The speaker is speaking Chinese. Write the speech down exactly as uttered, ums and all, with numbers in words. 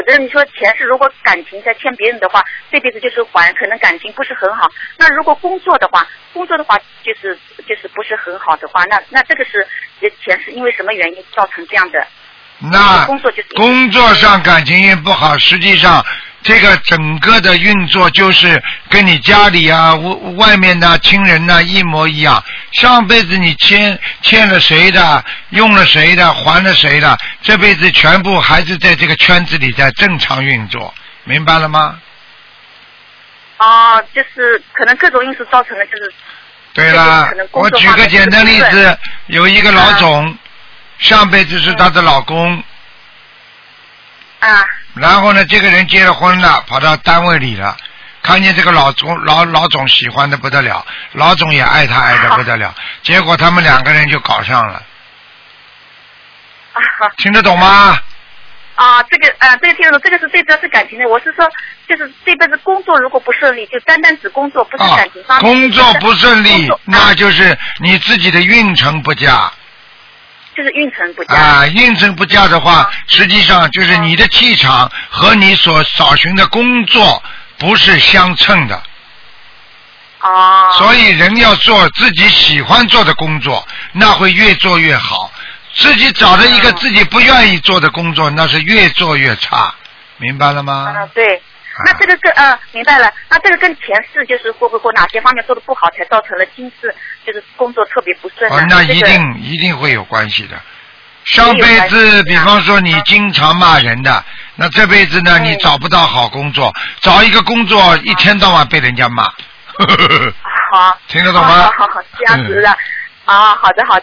有的人你说前世如果感情在欠别人的话，这辈子就是还，可能感情不是很好。那如果工作的话，工作的话就是就是不是很好的话，那那这个是前世因为什么原因造成这样的？ 那工作就是工作上感情运不好，实际上这个整个的运作就是跟你家里啊、外面的亲人呐、啊、一模一样。上辈子你欠欠了谁的，用了谁的，还了谁的，这辈子全部还是在这个圈子里在正常运作，明白了吗？ 哦、呃，就是可能各种因素造成的，就是。 对了，我举个简单例子，有一个老总。啊上辈子是她的老公， 啊， 然后呢，这个人结了婚了，跑到单位里了，看见这个老总老老总喜欢的不得了，老总也爱他爱的不得了，结果他们两个人就搞上了。 啊， 听得懂吗？ 啊，这个啊，这个听得懂，这个是最主要是感情的。我是说，就是这辈子工作如果不顺利，就单单指工作，不是感情方面。 啊、工作不顺利，那就是你自己的运程不佳。 就是运程不佳啊，运程不佳的话，啊、实际上就是你的气场和你所找寻的工作不是相称的。 哦。 所以人要做自己喜欢做的工作，那会越做越好。自己找了一个自己不愿意做的工作，那是越做越差，明白了吗？ 嗯，对。那这个跟呃明白了，那这个跟前世就是会不会哪些方面做的不好，才造成了今世就是工作特别不顺、啊哦，那一定、这个、一定会有关系的。上辈子，比方说你经常骂人的，那这辈子呢，你找不到好工作，找一个工作一天到晚被人家骂。 好， 听得懂吗？ 好好好，这样子的。啊，好的好的。